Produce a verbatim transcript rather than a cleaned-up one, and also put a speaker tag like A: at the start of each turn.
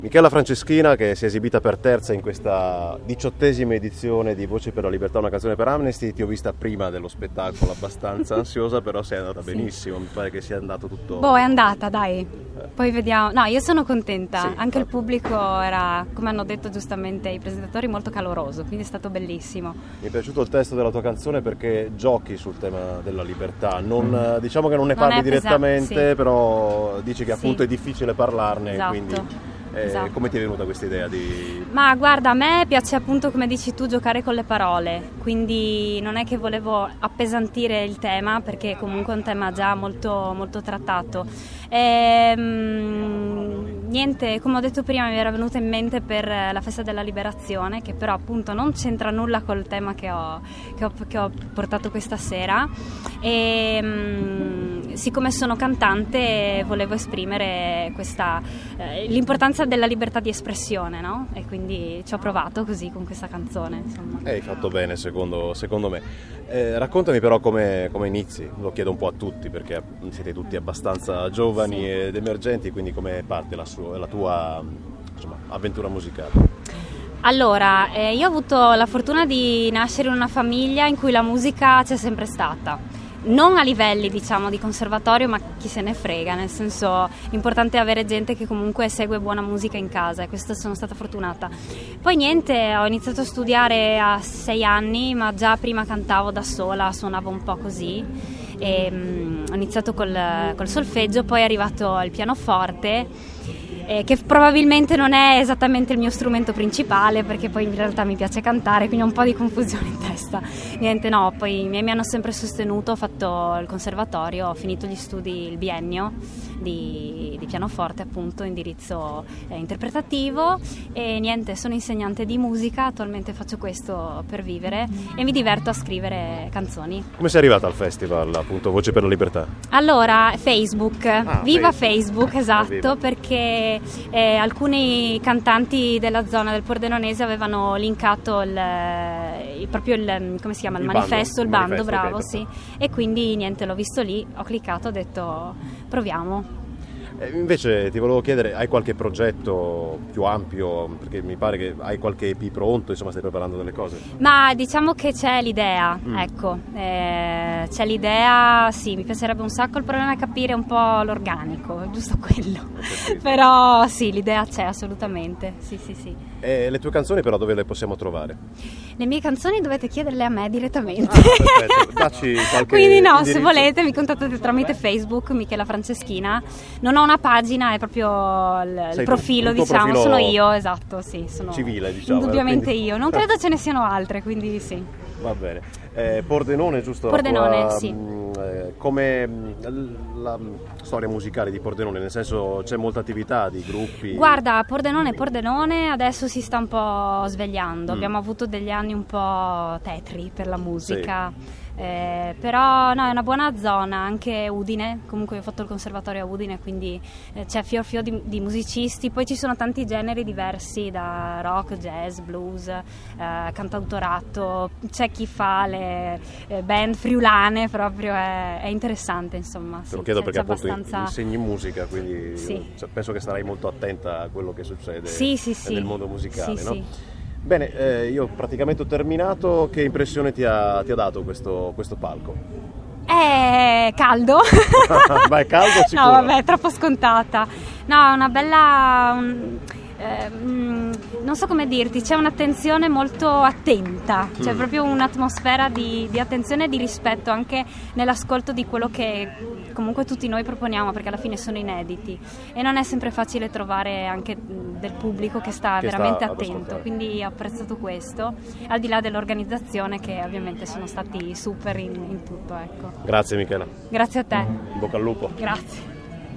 A: Michela Franceschina, che si è esibita per terza in questa diciottesima edizione di Voci per la Libertà, una canzone per Amnesty. Ti ho vista prima dello spettacolo abbastanza ansiosa, però sei andata
B: sì.
A: benissimo, mi pare che sia andato tutto...
B: Boh, è andata, dai, eh. Poi vediamo. No, io sono contenta,
A: sì,
B: anche il pubblico era, come hanno detto giustamente i presentatori, molto caloroso, quindi è stato bellissimo.
A: Mi è piaciuto il testo della tua canzone perché giochi sul tema della libertà, non, diciamo che non ne parli non direttamente, pesa- sì. però dici che appunto sì. è difficile parlarne,
B: esatto.
A: quindi... Eh,
B: esatto.
A: Come ti è venuta questa idea di...
B: Ma guarda, a me piace appunto, come dici tu, giocare con le parole, quindi non è che volevo appesantire il tema, perché comunque è un tema già molto, molto trattato. E, mh, niente, come ho detto prima, mi era venuta in mente per la festa della liberazione, che però appunto non c'entra nulla col tema che ho, che ho, che ho portato questa sera, e mh, siccome sono cantante volevo esprimere questa eh, l'importanza della libertà di espressione, no? E quindi ci ho provato così con questa canzone, insomma.
A: Eh, hai fatto bene secondo, secondo me. Eh, raccontami però come, come inizi, lo chiedo un po' a tutti perché siete tutti abbastanza giovani sì. ed emergenti, quindi come parte la, sua, la tua insomma, avventura musicale?
B: Allora, eh, io ho avuto la fortuna di nascere in una famiglia in cui la musica c'è sempre stata. Non a livelli, diciamo, di conservatorio, ma chi se ne frega, nel senso, l'importante è avere gente che comunque segue buona musica in casa, e questo sono stata fortunata. Poi niente, ho iniziato a studiare a sei anni, ma già prima cantavo da sola, suonavo un po' così, e, um, ho iniziato col, col solfeggio, poi è arrivato il pianoforte, eh, che probabilmente non è esattamente il mio strumento principale, perché poi in realtà mi piace cantare, quindi ho un po' di confusione in testa. Niente, no, poi i miei mi hanno sempre sostenuto, ho fatto il conservatorio, ho finito gli studi, il biennio di, di pianoforte, appunto, indirizzo eh, interpretativo, e niente, sono insegnante di musica, attualmente faccio questo per vivere e mi diverto a scrivere canzoni.
A: Come sei arrivata al festival, appunto, Voci per la Libertà?
B: Allora, Facebook,
A: ah,
B: viva
A: Facebook,
B: Facebook, esatto,
A: viva.
B: Perché eh, alcuni cantanti della zona del Pordenonese avevano linkato il, il, proprio il, come si chiama, il, il manifesto, bando, il bando,
A: manifesto,
B: bravo, sì, e quindi niente, l'ho visto lì, ho cliccato, ho detto proviamo.
A: Invece ti volevo chiedere, hai qualche progetto più ampio? Perché mi pare che hai qualche E P pronto, insomma stai preparando delle cose.
B: Ma diciamo che c'è l'idea, mm. ecco, eh, c'è l'idea, sì, mi piacerebbe un sacco, il problema è capire un po' l'organico, giusto quello. Però sì, l'idea c'è assolutamente, sì sì sì.
A: E le tue canzoni però dove le possiamo trovare?
B: Le mie canzoni dovete chiederle a me direttamente.
A: Ah, perfetto, dacci qualche
B: Quindi no,
A: indirizzo.
B: Se volete mi contattate tramite Facebook, Michela Franceschina. Non ho una pagina, è proprio il, il profilo,
A: tu,
B: diciamo,
A: profilo
B: sono io, esatto, sì, sono
A: civile, diciamo.
B: Indubbiamente
A: quindi...
B: io, non credo ce ne siano altre, quindi sì.
A: Va bene. Eh, Pordenone, giusto?
B: Pordenone,
A: la tua,
B: sì.
A: Mh, eh, come mh, la mh, storia musicale di Pordenone, nel senso c'è molta attività di gruppi?
B: Guarda, Pordenone, Pordenone adesso si sta un po' svegliando, mm. abbiamo avuto degli anni un po' tetri per la musica. Sì. Eh, però no, è una buona zona, anche Udine, comunque ho fatto il conservatorio a Udine, quindi eh, c'è fior fior di, di musicisti, poi ci sono tanti generi diversi, da rock, jazz, blues, eh, cantautorato, c'è chi fa le eh, band friulane, proprio è, è interessante, insomma.
A: Te lo
B: sì,
A: chiedo
B: c'è,
A: perché
B: c'è
A: appunto
B: abbastanza...
A: insegni musica, quindi
B: sì.
A: io, cioè, penso che sarai molto attenta a quello che succede
B: sì, sì, sì.
A: nel mondo musicale,
B: sì,
A: no?
B: Sì.
A: Bene, eh, io praticamente ho terminato. Che impressione ti ha, ti ha dato questo, questo palco?
B: È caldo.
A: Ma è caldo sicuro?
B: No, vabbè, è troppo scontata. No, è una bella... Un, eh, non so come dirti, c'è un'attenzione molto attenta, c'è mm. proprio un'atmosfera di, di attenzione e di rispetto anche nell'ascolto di quello che comunque tutti noi proponiamo, perché alla fine sono inediti e non è sempre facile trovare anche del pubblico che sta
A: che
B: veramente
A: sta
B: attento, quindi ho apprezzato questo, al di là dell'organizzazione, che ovviamente sono stati super in, in tutto, ecco.
A: Grazie Michela.
B: Grazie a te.
A: In bocca al lupo.
B: Grazie.